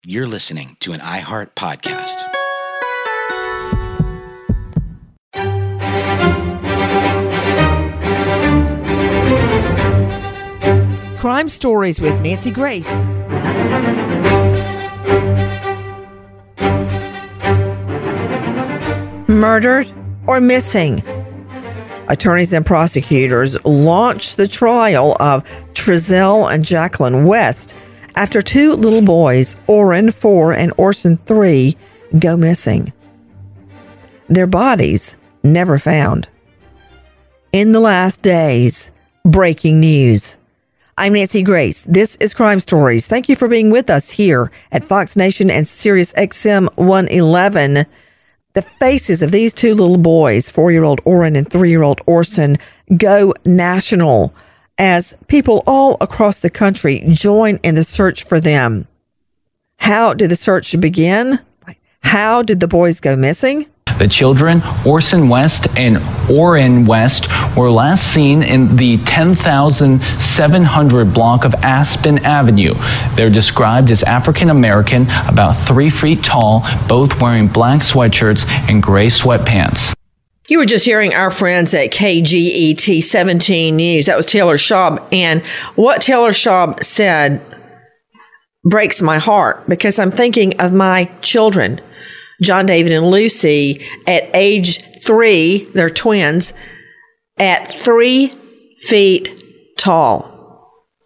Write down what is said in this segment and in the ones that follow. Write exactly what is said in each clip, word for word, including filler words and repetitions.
You're listening to an iHeart podcast. Crime Stories with Nancy Grace. Murdered or missing? Attorneys and prosecutors launched the trial of Trezell and Jacqueline West after two little boys, Orrin, four, and Orson, three, go missing. Their bodies never found. In the last days, breaking news. I'm Nancy Grace. This is Crime Stories. Thank you for being with us here at Fox Nation and Sirius X M one eleven. The faces of these two little boys, four-year-old Orrin and three-year-old Orson, go national as people all across the country join in the search for them. How did the search begin? How did the boys go missing? The children, Orson West and Orrin West, were last seen in the ten thousand seven hundred block of Aspen Avenue. They're described as African American, about three feet tall, both wearing black sweatshirts and gray sweatpants. You were just hearing our friends at K G E T seventeen News. That was Taylor Schaub. And what Taylor Schaub said breaks my heart because I'm thinking of my children, John David and Lucy, at age three, they're twins, at three feet tall.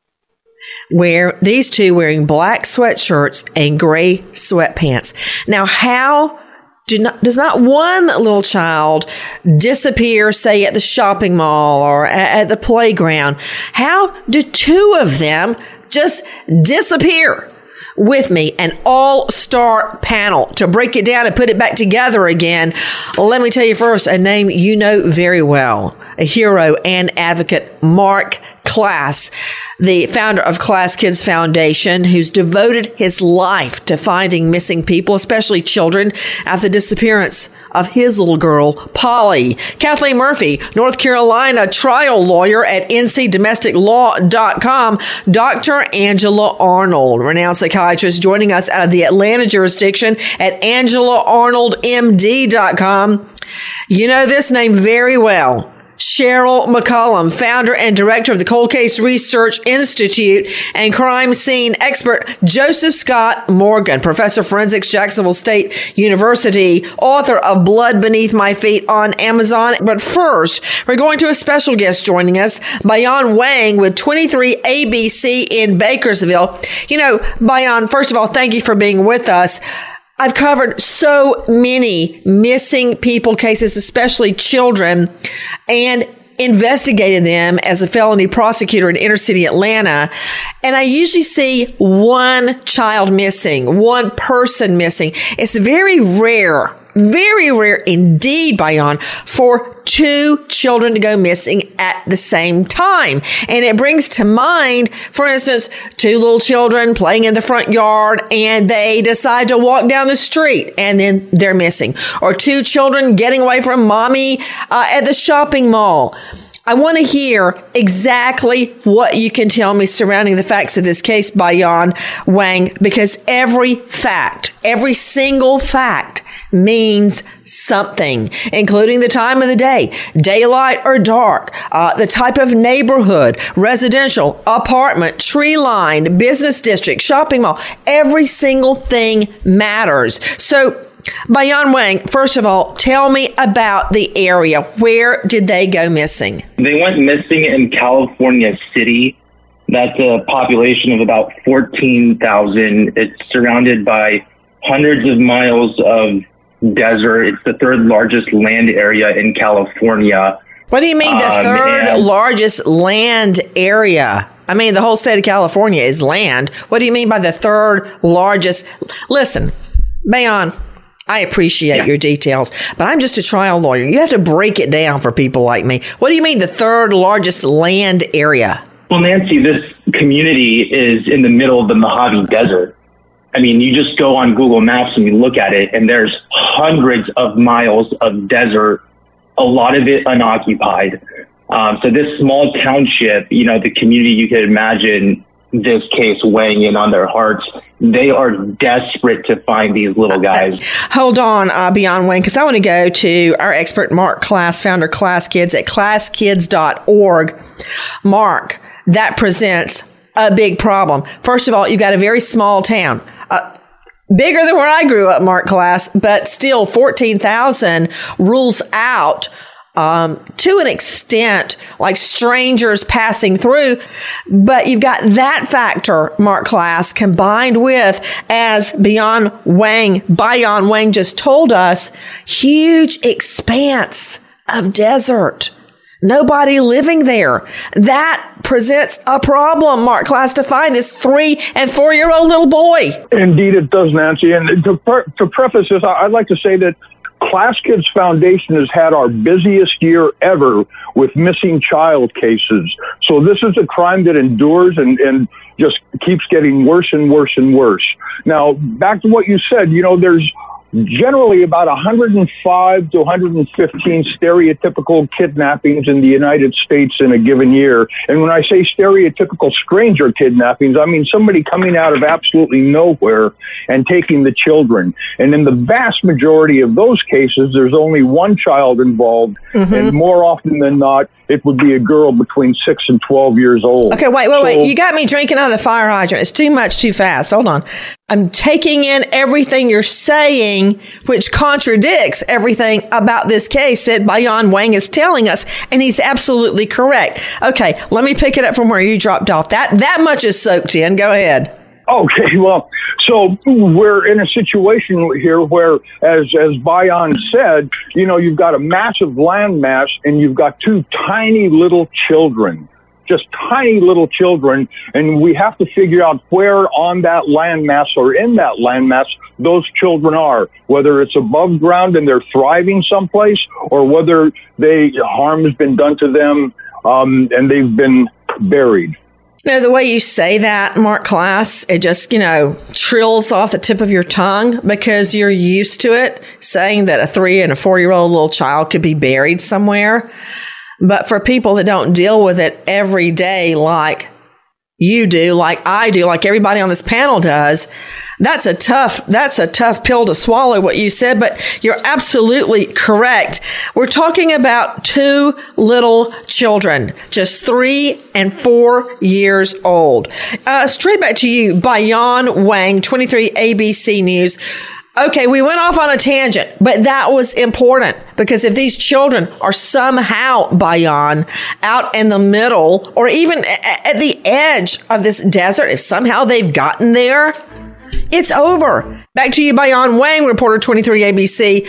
Where these two wearing black sweatshirts and gray sweatpants. Now, how Do not, does not one little child disappear, say, at the shopping mall or at, at the playground? How do two of them just disappear? With me, an all-star panel to break it down and put it back together again. Let me tell you first, a name you know very well, a hero and advocate, Mark Klass, the founder of Klass Kids Foundation, who's devoted his life to finding missing people, especially children, after the disappearance of his little girl, Polly. Kathleen Murphy, North Carolina trial lawyer at N C domestic law dot com. Doctor Angela Arnold, renowned psychiatrist, joining us out of the Atlanta jurisdiction at angela arnold m d dot com. You know this name very well. Cheryl McCollum, founder and director of the Cold Case Research Institute, and crime scene expert Joseph Scott Morgan, professor of forensics, Jacksonville State University, author of Blood Beneath My Feet on Amazon. But first, we're going to a special guest joining us, Bayan Wang with twenty-three A B C in Bakersville. You know, Bayan, first of all, thank you for being with us. I've covered so many missing people cases, especially children, and investigated them as a felony prosecutor in inner city Atlanta. And I usually see one child missing, one person missing. It's very rare, very rare indeed, Bayan, for two children to go missing at the same time. And it brings to mind, for instance, two little children playing in the front yard and they decide to walk down the street and then they're missing. Or two children getting away from mommy uh, at the shopping mall. I want to hear exactly what you can tell me surrounding the facts of this case, Bayan Wang, because every fact, every single fact means something, including the time of the day, daylight or dark, uh, the type of neighborhood, residential, apartment, tree-lined, business district, shopping mall. Every single thing matters. So, Bayan Wang, first of all, tell me about the area. Where did they go missing? They went missing in California City. That's a population of about fourteen thousand. It's surrounded by hundreds of miles of desert. It's the third largest land area in California. What do you mean the um, third and- largest land area? I mean, the whole state of California is land. What do you mean by the third largest? Listen, Bayan, I appreciate yeah. your details, but I'm just a trial lawyer. You have to break it down for people like me. What do you mean the third largest land area? Well, Nancy, this community is in the middle of the Mojave Desert. I mean, you just go on Google Maps and you look at it, and there's hundreds of miles of desert, a lot of it unoccupied. Um, so this small township, you know, the community you could imagine this case weighing in on their hearts. They are desperate to find these little guys. Uh, hold on, uh, Beyond Wayne, because I want to go to our expert, Mark Klass, founder Klass Kids at klass kids dot org. Mark, that presents a big problem. First of all, you got a very small town. Uh, bigger than where I grew up, Mark Klass, but still fourteen thousand rules out Um, to an extent, like strangers passing through. But you've got that factor, Mark Klass, combined with, as Beyond Wang, Bayan Wang just told us, huge expanse of desert. Nobody living there. That presents a problem, Mark Klass, to find this three and four-year-old little boy. Indeed it does, Nancy. And to, to preface this, I'd like to say that Klass Kids Foundation has had our busiest year ever with missing child cases. So this is a crime that endures and, and just keeps getting worse and worse and worse. Now, back to what you said, you know, there's generally about one hundred five to one hundred fifteen stereotypical kidnappings in the United States in a given year. And when I say stereotypical stranger kidnappings, I mean somebody coming out of absolutely nowhere and taking the children. And in the vast majority of those cases, there's only one child involved. Mm-hmm. And more often than not, it would be a girl between six and twelve years old. Okay, wait, wait, so, wait. You got me drinking out of the fire hydrant. It's too much, too fast. Hold on. I'm taking in everything you're saying, which contradicts everything about this case that Bayan Wang is telling us, and he's absolutely correct. Okay, let me pick it up from where you dropped off. That that much is soaked in. Go ahead. Okay, well, so we're in a situation here where, as as Bayan said, you know, you've got a massive landmass and you've got two tiny little children, just tiny little children, and we have to figure out where on that landmass or in that landmass those children are, whether it's above ground and they're thriving someplace, or whether they harm has been done to them um, and they've been buried. You know, the way you say that, Mark Klass, it just, you know, trills off the tip of your tongue because you're used to it, saying that a three and a four-year-old little child could be buried somewhere. But for people that don't deal with it every day like you do, like I do, like everybody on this panel does, that's a tough, that's a tough pill to swallow, what you said, but you're absolutely correct. We're talking about two little children, just three and four years old. Uh, straight back to you, Bayan Wang, twenty-three A B C News. Okay, we went off on a tangent, but that was important because if these children are somehow, Bayan, out in the middle or even at the edge of this desert, if somehow they've gotten there, it's over. Back to you, Bayan Wang, reporter twenty-three A B C.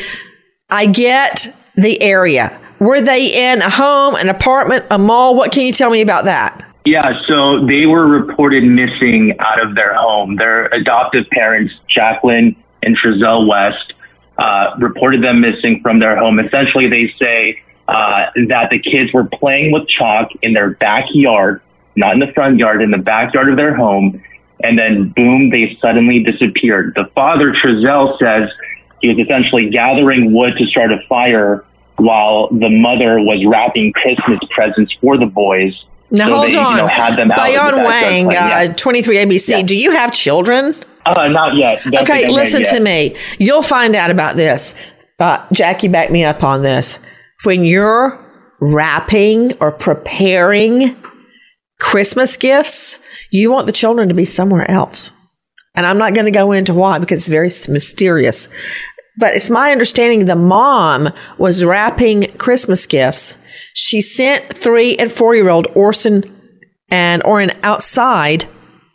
I get the area. Were they in a home, an apartment, a mall? What can you tell me about that? Yeah, so they were reported missing out of their home. Their adoptive parents, Jacqueline and Trezell West, uh, reported them missing from their home. Essentially, they say uh, that the kids were playing with chalk in their backyard, not in the front yard, in the backyard of their home. And then, boom, they suddenly disappeared. The father, Trezell, says he was essentially gathering wood to start a fire while the mother was wrapping Christmas presents for the boys. Now, so hold they, on. You know, had them out Bayan Wang, uh, twenty-three A B C, yeah. Do you have children? Uh, not yet. Don't okay, listen to me. You'll find out about this. Uh, Jackie, back me up on this. When you're wrapping or preparing Christmas gifts, you want the children to be somewhere else. And I'm not going to go into why because it's very mysterious. But it's my understanding the mom was wrapping Christmas gifts. She sent three and four-year-old Orson and Oren outside.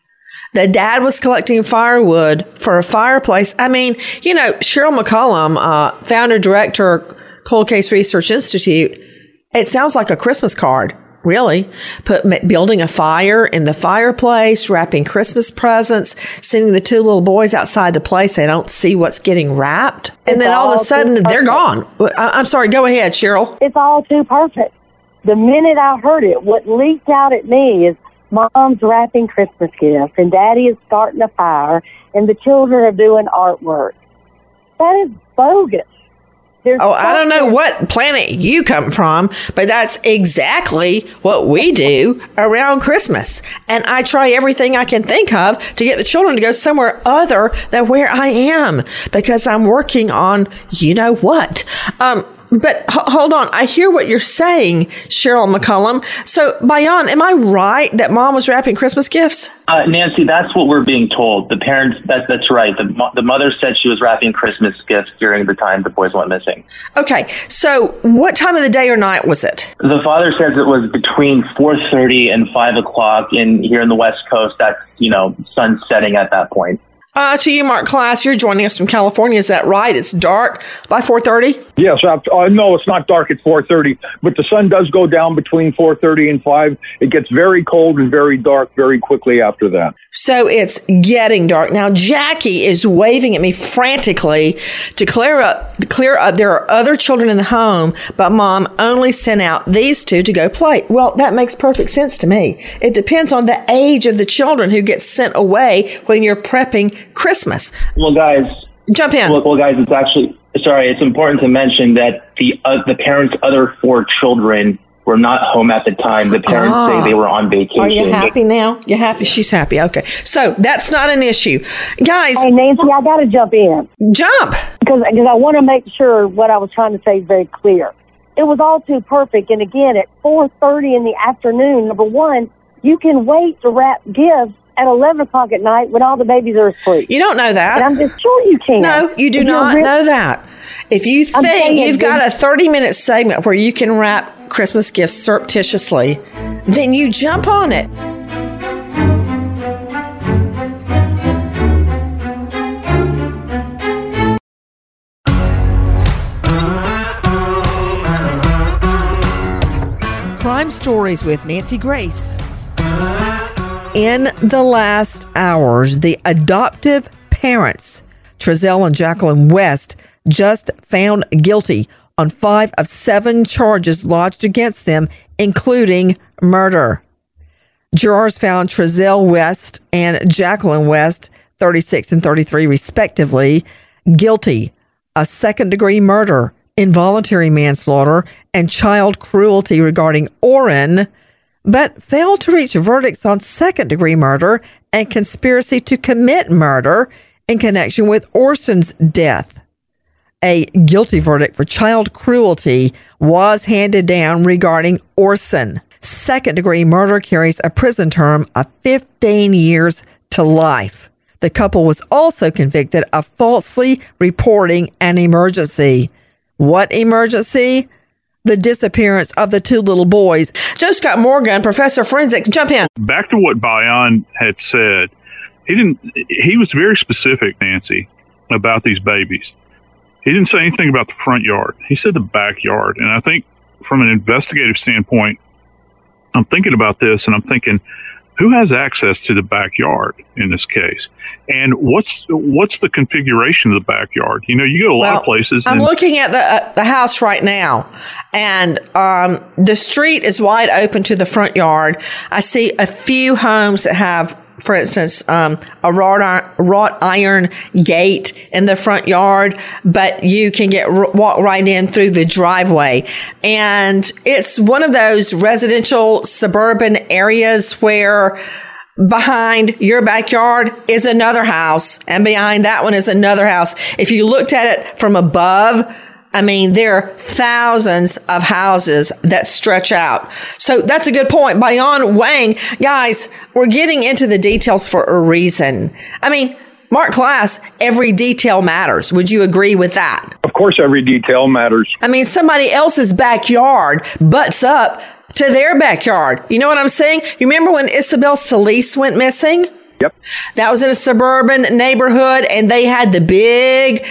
The dad was collecting firewood for a fireplace. I mean, you know, Cheryl McCollum, uh, founder, director, Cold Case Research Institute, it sounds like a Christmas card, really. Put building a fire in the fireplace, wrapping Christmas presents, sending the two little boys outside to play so they don't see what's getting wrapped. And it's then all of a sudden, they're gone. I'm sorry. Go ahead, Cheryl. It's all too perfect. The minute I heard it, what leaked out at me is Mom's wrapping Christmas gifts, and Daddy is starting a fire, and the children are doing artwork. That is bogus. There's Oh, I don't know something- what planet you come from, but that's exactly what we do around Christmas. And I try everything I can think of to get the children to go somewhere other than where I am because I'm working on you know what. Um, But h- hold on. I hear what you're saying, Cheryl McCullum. So, Bayan, am I right that mom was wrapping Christmas gifts? Uh, Nancy, that's what we're being told. The parents, that, that's right. The, mo- the mother said she was wrapping Christmas gifts during the time the boys went missing. Okay. So, what time of the day or night was it? The father says it was between four thirty and five o'clock in here in the West Coast. That's, you know, sun setting at that point. Uh, to you, Mark Class, you're joining us from California. Is that right? It's dark by four thirty? Yes, uh, uh, no, it's not dark at four thirty, but the sun does go down between four thirty and five. It gets very cold and very dark very quickly after that. So it's getting dark. Now, Jackie is waving at me frantically to clear up, clear up. There are other children in the home, but mom only sent out these two to go play. Well, that makes perfect sense to me. It depends on the age of the children who get sent away when you're prepping Christmas. Well, guys, Jump in. well, well guys, it's actually, sorry, it's important to mention that the uh, the parents' other four children were not home at the time. The parents Ah. say they were on vacation. Are you happy now? You're happy? She's happy. Okay. So that's not an issue. Guys, Hey, Nancy, I got to jump in jump. because because I want to make sure what I was trying to say is very clear. It was all too perfect. And again, at four thirty in the afternoon, number one, you can wait to wrap gifts at eleven o'clock at night when all the babies are asleep. You don't know And that. I'm just sure you can. No, you do If you're not re- know that. If you I'm think saying you've it, got then- a thirty minute segment where you can wrap Christmas gifts surreptitiously, then you jump on it. Crime Stories with Nancy Grace. In the last hours, the adoptive parents, Trezell and Jacqueline West, just found guilty on five of seven charges lodged against them, including murder. Jurors found Trezell West and Jacqueline West, thirty-six and thirty-three respectively, guilty of second-degree murder, involuntary manslaughter, and child cruelty regarding Orrin, but failed to reach verdicts on second-degree murder and conspiracy to commit murder in connection with Orson's death. A guilty verdict for child cruelty was handed down regarding Orson. Second-degree murder carries a prison term of fifteen years to life. The couple was also convicted of falsely reporting an emergency. What emergency? The disappearance of the two little boys. Joe Scott Morgan, professor of forensics, jump in. Back to what Bayan had said, he didn't. He was very specific, Nancy, about these babies. He didn't say anything about the front yard. He said the backyard. And I think from an investigative standpoint, I'm thinking about this and I'm thinking, who has access to the backyard in this case? And what's what's the configuration of the backyard? You know, you go a lot of places. I'm and- looking at the uh, the house right now, and um, the street is wide open to the front yard. I see a few homes that have, for instance, um, a wrought iron, wrought iron gate in the front yard, but you can get walk right in through the driveway. And it's one of those residential suburban areas where behind your backyard is another house, and behind that one is another house. If you looked at it from above, I mean, there are thousands of houses that stretch out. So that's a good point. Bayan Wang, guys, we're getting into the details for a reason. I mean, Mark Class, every detail matters. Would you agree with that? Of course, every detail matters. I mean, somebody else's backyard butts up to their backyard. You know what I'm saying? You remember when Isabel Solis went missing? Yep. That was in a suburban neighborhood, and they had the big,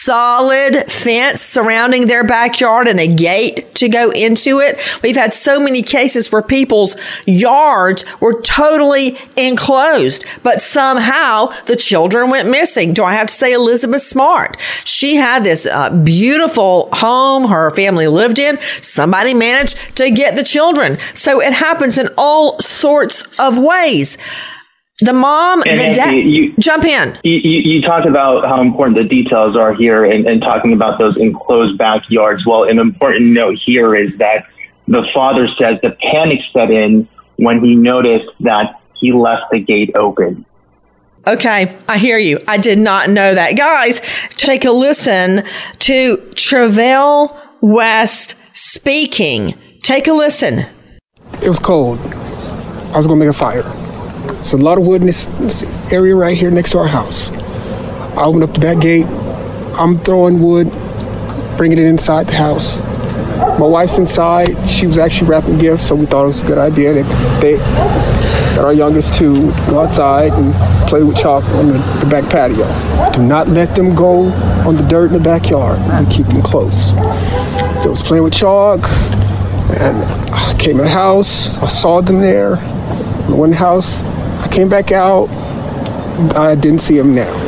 solid fence surrounding their backyard and a gate to go into it. We've had so many cases where people's yards were totally enclosed, but somehow the children went missing. Do I have to say Elizabeth Smart? She had this uh, beautiful home her family lived in. Somebody managed to get the children. So it happens in all sorts of ways. The mom, And the Nancy, dad, you- jump in. You, you, you talked about how important the details are here and, and talking about those enclosed backyards. Well, an important note here is that the father says the panic set in when he noticed that he left the gate open. Okay, I hear you. I did not know that. Guys, take a listen to Travell West speaking. Take a listen. It was cold. I was going to make a fire. It's a lot of wood in this, this area right here next to our house. I opened up the back gate. I'm throwing wood, bringing it inside the house. My wife's inside. She was actually wrapping gifts, so we thought it was a good idea that they, that our youngest two go outside and play with chalk on the, the back patio. Do not let them go on the dirt in the backyard. We keep them close. So I was playing with chalk, and I came in the house. I saw them there in one house. I came back out. I didn't see them now.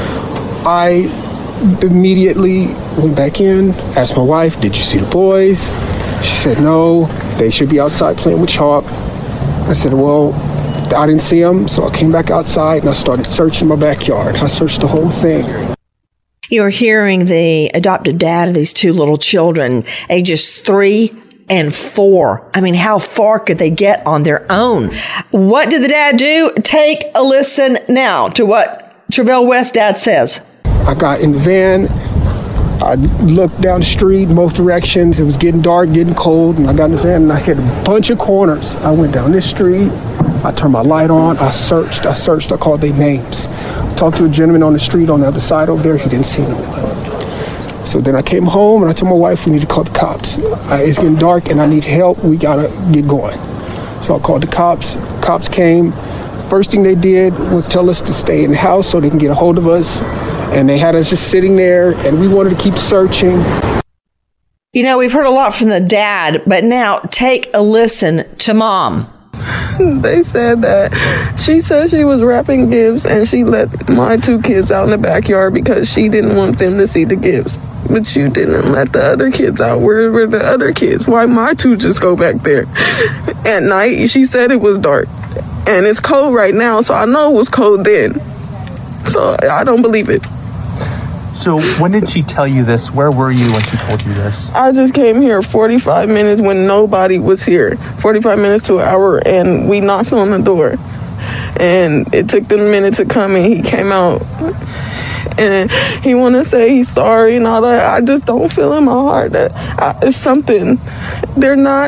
I immediately went back in, asked my wife, did you see the boys? She said, no, they should be outside playing with chalk. I said, well, I didn't see them, so I came back outside and I started searching my backyard. I searched the whole thing. You're hearing the adopted dad of these two little children, ages three and four. I mean, how far could they get on their own? What did the dad do? Take a listen now to what Travell West dad says. I got in the van. I looked down the street in both directions. It was getting dark, getting cold, and I got in the van and I hit a bunch of corners. I went down this street. I turned my light on. I searched. I searched. I called their names. I talked to a gentleman on the street on the other side over there. He didn't see them. So then I came home and I told my wife we need to call the cops. Uh, it's getting dark and I need help. We gotta get going. So I called the cops. Cops came. First thing they did was tell us to stay in the house so they can get a hold of us. And they had us just sitting there, and we wanted to keep searching. You know, we've heard a lot from the dad, but now take a listen to mom. They said that she said she was wrapping gifts and she let my two kids out in the backyard because she didn't want them to see the gifts. But you didn't let the other kids out. Where were the other kids? Why my two just go back there? At night, she said it was dark. And it's cold right now, so I know it was cold then. So I don't believe it. So when did she tell you this? Where were you when she told you this? I just came here forty-five minutes when nobody was here. forty-five minutes to an hour, and we knocked on the door. And it took them a minute to come, and he came out. And he want to say he's sorry and all that. I just don't feel in my heart that I, it's something. They're not.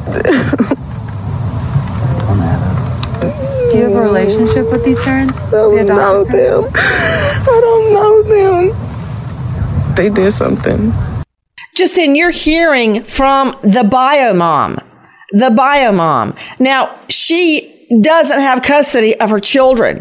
Do you have a relationship with these parents? I don't know them. I don't know them. They did something. Justin, you're hearing from the bio mom. The bio mom. Now, she doesn't have custody of her children,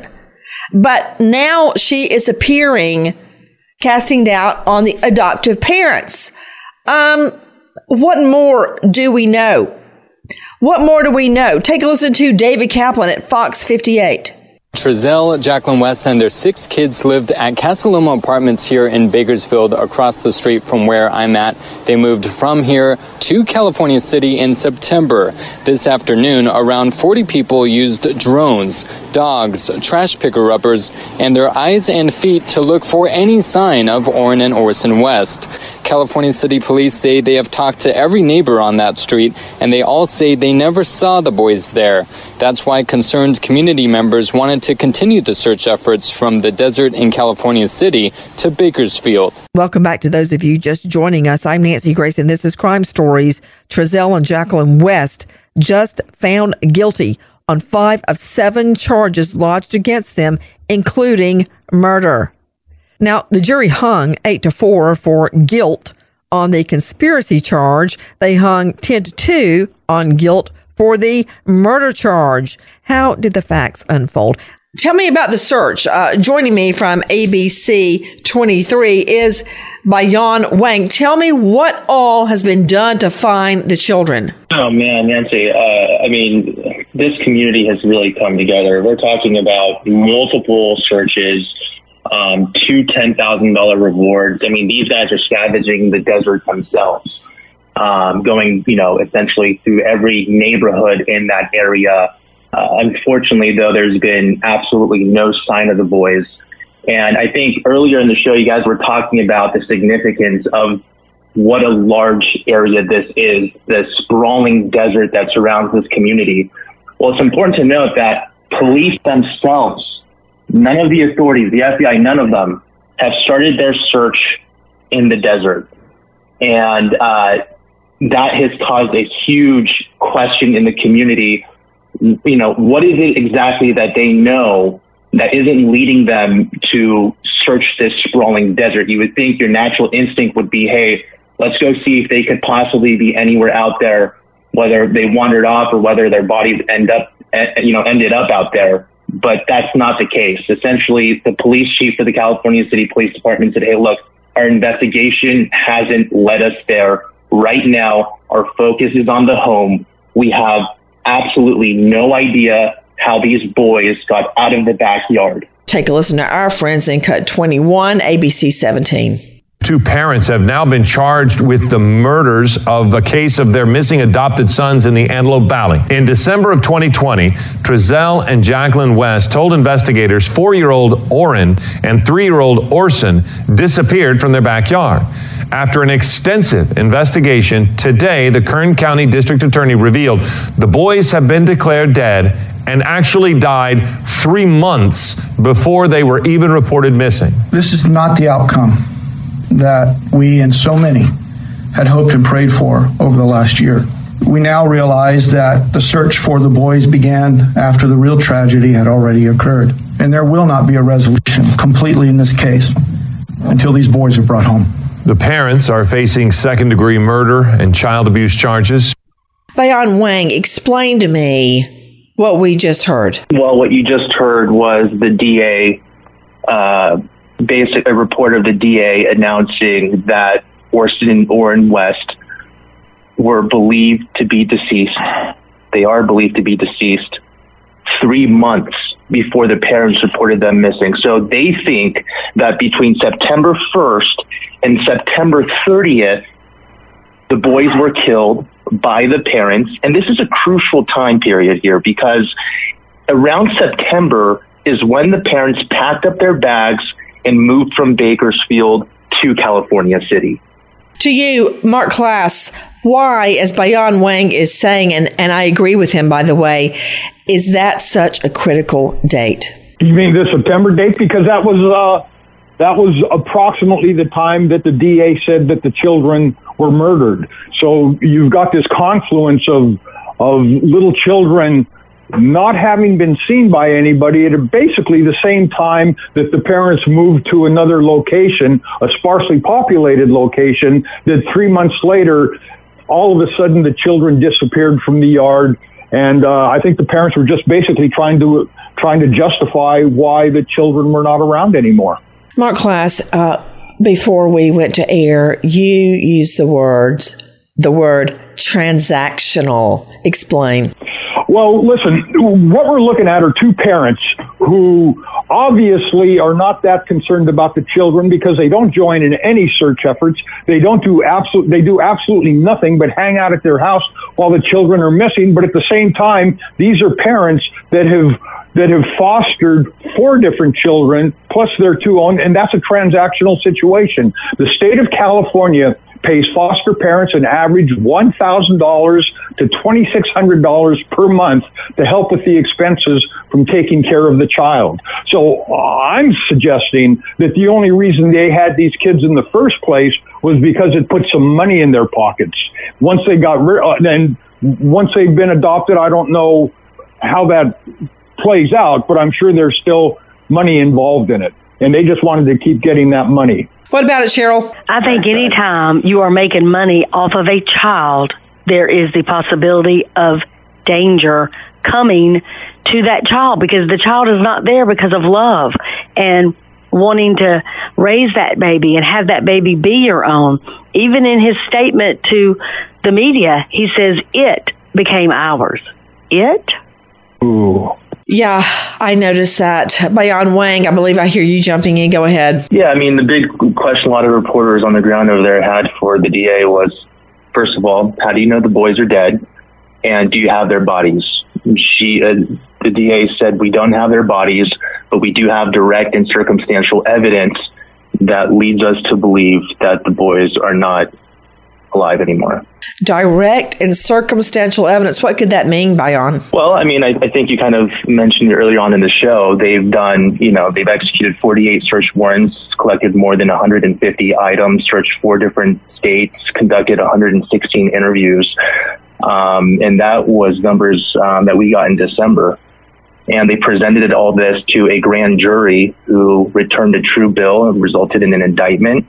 but now she is appearing, casting doubt on the adoptive parents. Um, what more do we know? What more do we know? Take a listen to David Kaplan at Fox fifty-eight. Travell, Jacqueline West, and their six kids lived at Casa Loma Apartments here in Bakersfield, across the street from where I'm at. They moved from here to California City in September. This afternoon, around forty people used drones, dogs, trash picker-uppers, and their eyes and feet to look for any sign of Orrin and Orson West. California City Police say they have talked to every neighbor on that street, and they all say they never saw the boys there. That's why concerned community members wanted to continue the search efforts from the desert in California City to Bakersfield. Welcome back to those of you just joining us. I'm Nancy Grace, and this is Crime Stories. Travell and Jacqueline West just found guilty on five of seven charges lodged against them, including murder. Now, the jury hung eight to four for guilt on the conspiracy charge. They hung ten to two on guilt for the murder charge. How did the facts unfold? Tell me about the search. Uh, joining me from A B C twenty-three is Bayan Wang. Tell me what all has been done to find the children. Oh, man, Nancy. Uh, I mean, this community has really come together. We're talking about multiple searches, um, two ten thousand dollars rewards. I mean, these guys are scavenging the desert themselves, um, going, you know, essentially through every neighborhood in that area, Uh, unfortunately, though, there's been absolutely no sign of the boys. And I think earlier in the show, you guys were talking about the significance of what a large area this is, the sprawling desert that surrounds this community. Well, it's important to note that police themselves, none of the authorities, the F B I, none of them have started their search in the desert. And uh, that has caused a huge question in the community. You know, what is it exactly that they know that isn't leading them to search this sprawling desert? You would think your natural instinct would be, hey, let's go see if they could possibly be anywhere out there, whether they wandered off or whether their bodies end up, you know, ended up out there. But that's not the case. Essentially, the police chief for the California City Police Department said, hey, look, our investigation hasn't led us there. Right now, our focus is on the home. We have absolutely no idea how these boys got out of the backyard. Take a listen to our friends in Cut twenty-one, A B C seventeen. Two parents have now been charged with the murders of a case of their missing adopted sons in the Antelope Valley. In December of twenty twenty, Trezell and Jacqueline West told investigators four-year-old Oren and three-year-old Orson disappeared from their backyard. After an extensive investigation, today the Kern County District Attorney revealed the boys have been declared dead and actually died three months before they were even reported missing. This is not the outcome that we and so many had hoped and prayed for over the last year. We now realize that the search for the boys began after the real tragedy had already occurred, and there will not be a resolution completely in this case until these boys are brought home. The parents are facing second-degree murder and child abuse charges. Bayan Wang, explain to me what we just heard. Well, what you just heard was the D A, uh, basic a report of the D A announcing that Orson and Oren West were believed to be deceased. They are believed to be deceased three months before the parents reported them missing. So they think that between September first and September thirtieth, the boys were killed by the parents. And this is a crucial time period here because around September is when the parents packed up their bags and moved from Bakersfield to California City. To you, Mark Klass, why, as Bayan Wang is saying, and, and I agree with him, by the way, is that such a critical date? You mean the September date? Because that was uh, that was approximately the time that the D A said that the children were murdered. So you've got this confluence of of little children not having been seen by anybody at basically the same time that the parents moved to another location, a sparsely populated location, that three months later, all of a sudden the children disappeared from the yard. And uh, I think the parents were just basically trying to trying to justify why the children were not around anymore. Mark Klass, uh, before we went to air, you used the words, the word transactional. Explain. Well, listen, what we're looking at are two parents who obviously are not that concerned about the children because they don't join in any search efforts. They don't do absolute, they do absolutely nothing but hang out at their house while the children are missing. But at the same time, these are parents that have that have fostered four different children plus their two own, and that's a transactional situation. The state of California pays foster parents an average one thousand dollars to two thousand six hundred dollars per month to help with the expenses from taking care of the child. So uh, I'm suggesting that the only reason they had these kids in the first place was because it put some money in their pockets. Once they got rid, uh, then once they've been adopted, I don't know how that plays out, but I'm sure there's still money involved in it. And they just wanted to keep getting that money. What about it, Cheryl? I think anytime you are making money off of a child, there is the possibility of danger coming to that child because the child is not there because of love and wanting to raise that baby and have that baby be your own. Even in his statement to the media, he says it became ours. It? Ooh. Yeah, I noticed that. Bayan Wang, I believe I hear you jumping in. Go ahead. Yeah, I mean, the big question a lot of reporters on the ground over there had for the D A was, first of all, how do you know the boys are dead? And do you have their bodies? she, uh, the D A said, we don't have their bodies, but we do have direct and circumstantial evidence that leads us to believe that the boys are not alive anymore. Direct and circumstantial evidence. What could that mean, Bayan? Well, I mean, I, I think you kind of mentioned it earlier on in the show. They've done, you know, they've executed forty-eight search warrants, collected more than one hundred fifty items, searched four different states, conducted one hundred sixteen interviews. Um, and that was numbers um, that we got in December. And they presented all this to a grand jury who returned a true bill and resulted in an indictment.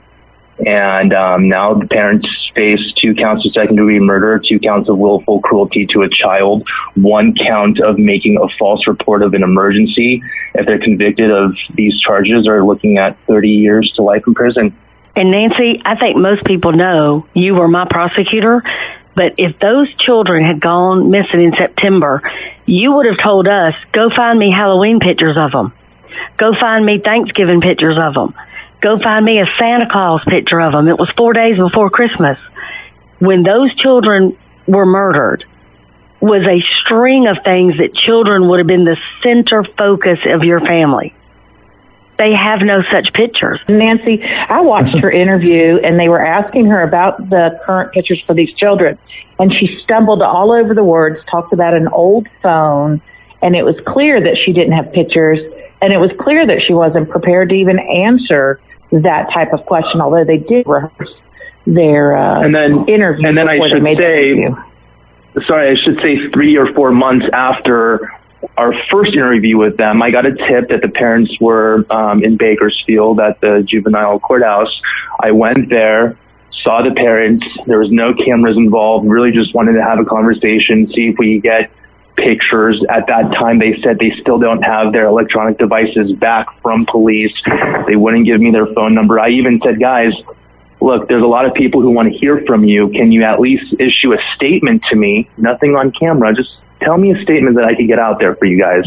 And um, now the parents face two counts of second-degree murder, two counts of willful cruelty to a child, one count of making a false report of an emergency. If they're convicted of these charges, are looking at thirty years to life in prison. And Nancy, I think most people know you were my prosecutor, but if those children had gone missing in September, you would have told us, go find me Halloween pictures of them. Go find me Thanksgiving pictures of them. Go find me a Santa Claus picture of them. It was four days before Christmas. When those children were murdered, was a string of things that children would have been the center focus of your family. They have no such pictures. Nancy, I watched her interview, and they were asking her about the current pictures for these children, and she stumbled all over the words, talked about an old phone, and it was clear that she didn't have pictures, and it was clear that she wasn't prepared to even answer that type of question, although they did rehearse their uh, and then, interview. And then I should say, sorry, I should say three or four months after our first interview with them, I got a tip that the parents were um, in Bakersfield at the juvenile courthouse. I went there, saw the parents. There was no cameras involved. Really just wanted to have a conversation, see if we could get pictures. At that time, they said they still don't have their electronic devices back from police. They wouldn't give me their phone number. I even said, guys, look, there's a lot of people who want to hear from you. Can you at least issue a statement to me? Nothing on camera. Just tell me a statement that I could get out there for you guys.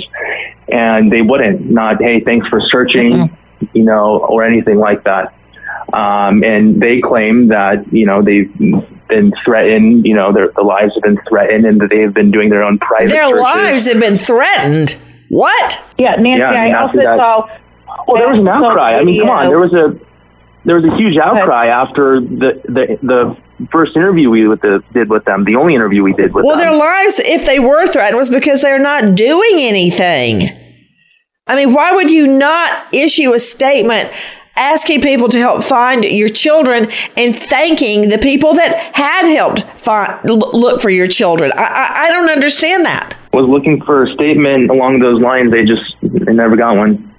And they wouldn't. Not, hey, thanks for searching, mm-hmm. you know, or anything like that. Um, and they claim that, you know, they've been threatened, you know, their, their lives have been threatened, and that they've been doing their own private Their searches. lives have been threatened? What? Yeah, Nancy, yeah, I also that, saw... Well, there was an outcry. I mean, come on. There was a there was a huge outcry after the the, the first interview we with the, did with them, the only interview we did with well, them. Well, their lives, if they were threatened, was because they're not doing anything. I mean, why would you not issue a statement asking people to help find your children and thanking the people that had helped find, look for your children? I, I, I don't understand that. Was looking for a statement along those lines. They just they never got one.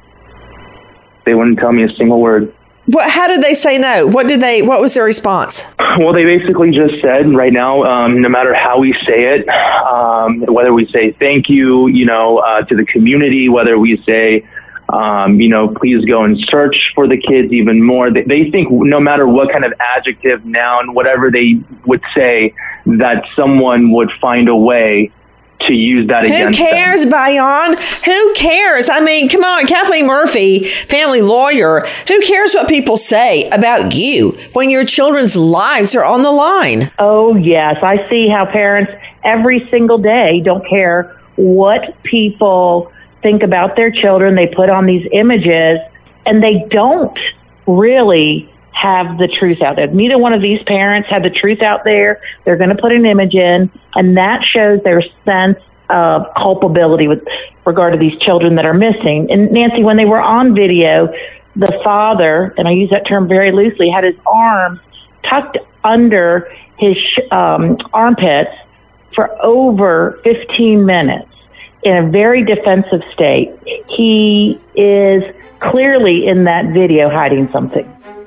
They wouldn't tell me a single word. What? How did they say no? What did they? What was their response? Well, they basically just said, right now, um, no matter how we say it, um, whether we say thank you, you know, uh, to the community, whether we say, um, you know, please go and search for the kids even more. They, they think no matter what kind of adjective, noun, whatever they would say, that someone would find a way to use that Who against cares, them. Bayan? Who cares? I mean, come on, Kathleen Murphy, family lawyer. Who cares what people say about you when your children's lives are on the line? Oh, yes. I see how parents every single day don't care what people think about their children. They put on these images, and they don't really have the truth out there. Neither one of these parents have the truth out there. They're going to put an image in, and that shows their sense of culpability with regard to these children that are missing. And Nancy, when they were on video, the father, and I use that term very loosely, had his arms tucked under his um, armpits for over fifteen minutes in a very defensive state. He is clearly in that video hiding something.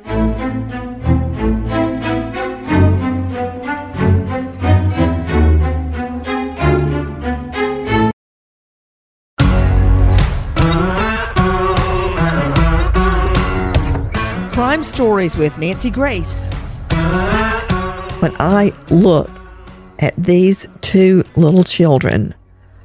Crime Stories with Nancy Grace. When I look at these two little children,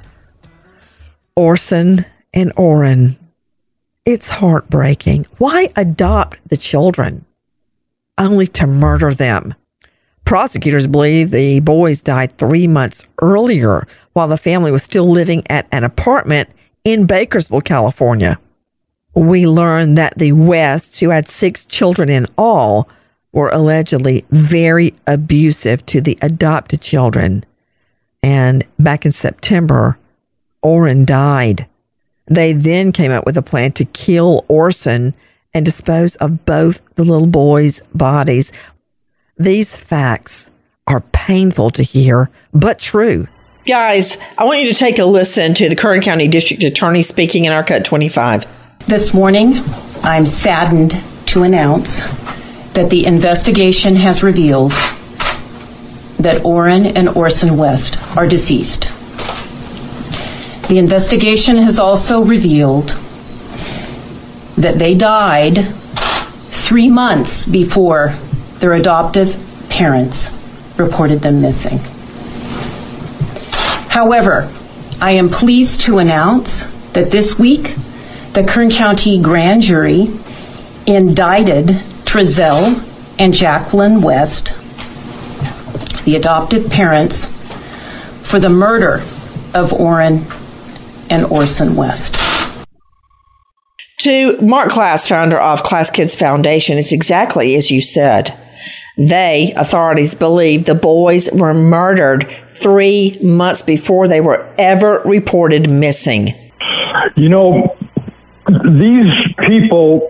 Orson and Orrin, it's heartbreaking. Why adopt the children only to murder them? Prosecutors believe the boys died three months earlier while the family was still living at an apartment in Bakersville, California. We learned that the Wests, who had six children in all, were allegedly very abusive to the adopted children. And back in September, Orrin died. They then came up with a plan to kill Orson and dispose of both the little boys' bodies. These facts are painful to hear, but true. Guys, I want you to take a listen to the Kern County District Attorney speaking in our Cut twenty-five. This morning, I'm saddened to announce that the investigation has revealed that Orrin and Orson West are deceased. The investigation has also revealed that they died three months before their adoptive parents reported them missing. However, I am pleased to announce that this week, the Kern County Grand Jury indicted Trezell and Jacqueline West, the adoptive parents, for the murder of Orrin and Orson West. To Mark Klass, founder of Klass Kids Foundation, it's exactly as you said. They, authorities, believe the boys were murdered three months before they were ever reported missing. You know, these people,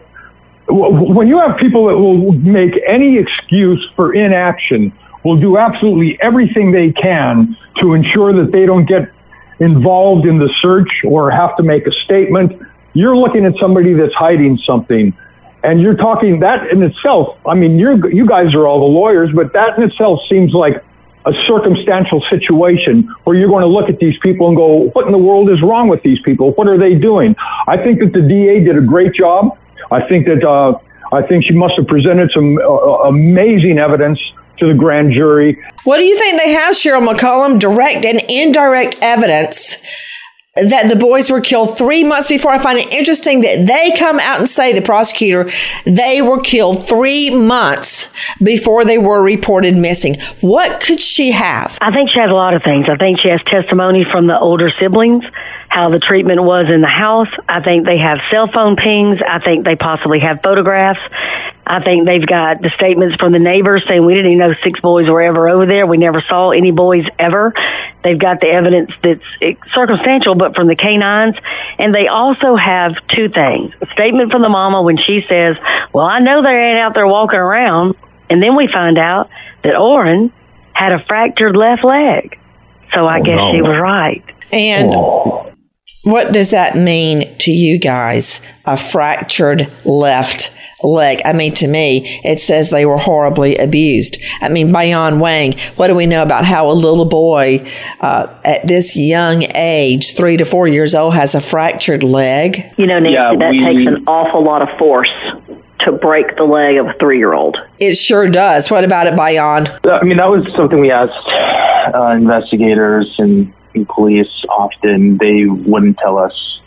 when you have people that will make any excuse for inaction, will do absolutely everything they can to ensure that they don't get involved in the search or have to make a statement, you're looking at somebody that's hiding something. And you're talking that in itself, I mean, you're, you guys are all the lawyers, but that in itself seems like a circumstantial situation where you're going to look at these people and go, what in the world is wrong with these people? What are they doing? I think that the D A did a great job. I think that, uh, I think she must have presented some uh, amazing evidence to the grand jury. What do you think they have, Cheryl McCollum? Direct and indirect evidence that the boys were killed three months before. I find it interesting that they come out and say, the prosecutor, they were killed three months before they were reported missing. What could she have? I think she has a lot of things. I think she has testimony from the older siblings, how the treatment was in the house. I think they have cell phone pings. I think they possibly have photographs. I think they've got the statements from the neighbors saying we didn't even know six boys were ever over there. We never saw any boys ever. They've got the evidence that's circumstantial, but from the canines. And they also have two things. A statement from the mama when she says, well, I know they ain't out there walking around. And then we find out that Orrin had a fractured left leg. So I oh, guess no. she was right. And oh. what does that mean to you guys? A fractured left leg. I mean, to me, it says they were horribly abused. I mean, Bayan Wang, what do we know about how a little boy uh, at this young age, three to four years old, has a fractured leg? You know, Nancy, yeah, that we, takes an awful lot of force to break the leg of a three-year-old. It sure does. What about it, Bayan? I mean, that was something we asked uh, investigators and police often. They wouldn't tell us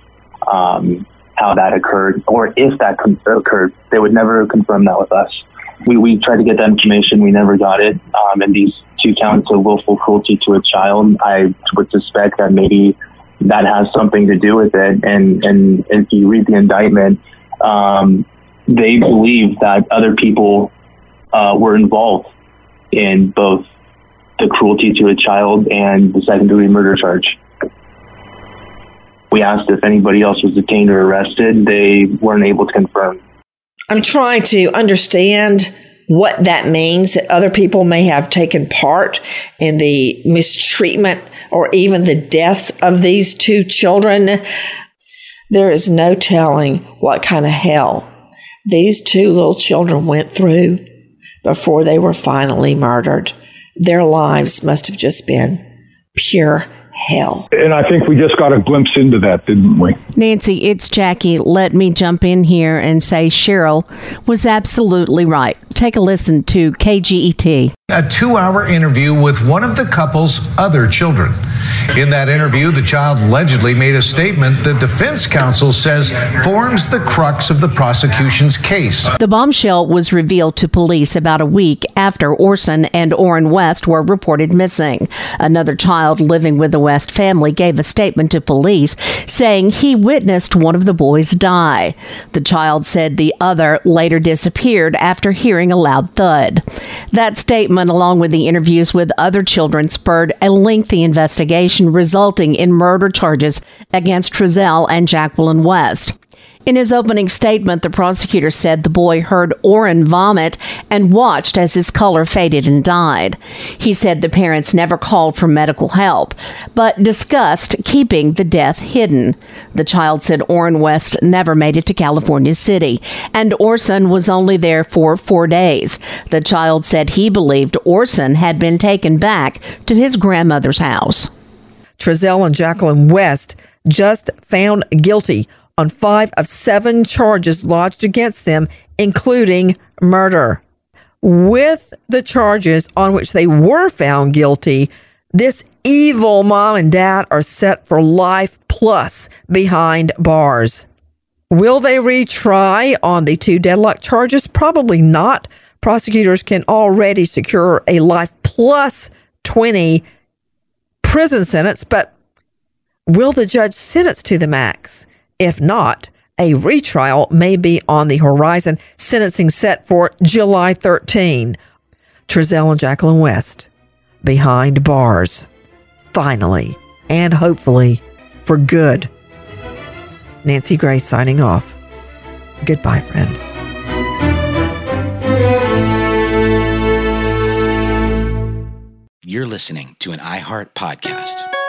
um, how that occurred, or if that con- occurred. They would never confirm that with us. We we tried to get that information. We never got it. Um, and these two counts of willful cruelty to a child, I would suspect that maybe that has something to do with it. And, and if you read the indictment, um, they believe that other people uh, were involved in both the cruelty to a child and the second-degree murder charge. We asked if anybody else was detained or arrested. They weren't able to confirm. I'm trying to understand what that means, that other people may have taken part in the mistreatment or even the deaths of these two children. There is no telling what kind of hell these two little children went through before they were finally murdered. Their lives must have just been pure hell. And I think we just got a glimpse into that, didn't we? Nancy, it's Jackie. Let me jump in here and say Cheryl was absolutely right. Take a listen to K G E T. A two-hour interview with one of the couple's other children. In that interview, the child allegedly made a statement the defense counsel says forms the crux of the prosecution's case. The bombshell was revealed to police about a week after Orson and Orrin West were reported missing. Another child living with the West family gave a statement to police saying he witnessed one of the boys die. The child said the other later disappeared after hearing a loud thud. That statement, along with the interviews with other children, spurred a lengthy investigation resulting in murder charges against Trezell and Jacqueline West. In his opening statement, the prosecutor said the boy heard Orrin vomit and watched as his color faded and died. He said the parents never called for medical help, but discussed keeping the death hidden. The child said Orrin West never made it to California City, and Orson was only there for four days. The child said he believed Orson had been taken back to his grandmother's house. Trezell and Jacqueline West just found guilty on five of seven charges lodged against them, including murder. With the charges on which they were found guilty, this evil mom and dad are set for life plus behind bars. Will they retry on the two deadlock charges? Probably not. Prosecutors can already secure a life plus twenty prison sentence, but will the judge sentence to the max? If not, a retrial may be on the horizon, sentencing set for July thirteenth. Trezell and Jacqueline West behind bars, finally, and hopefully for good. Nancy Grace signing off. Goodbye, friend. You're listening to an iHeart podcast.